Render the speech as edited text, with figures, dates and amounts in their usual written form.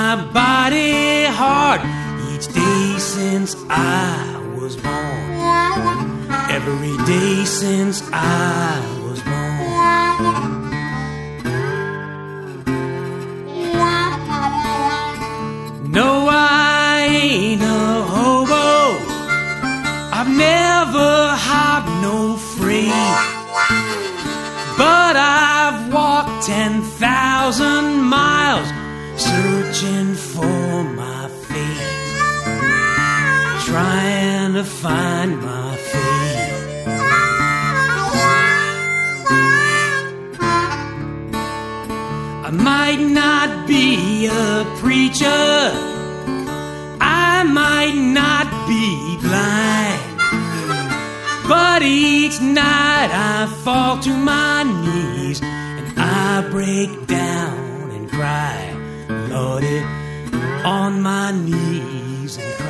my body hard each day since I was born. Every day since I was born. No, I ain't a hobo. I've never hopped no freight, but I've walked 10,000 miles searching for my fate, trying to find my fate. I might not be a preacher, I might not be blind, but each night I fall to my knees and I break down and cry, Lordy, on my knees and cry.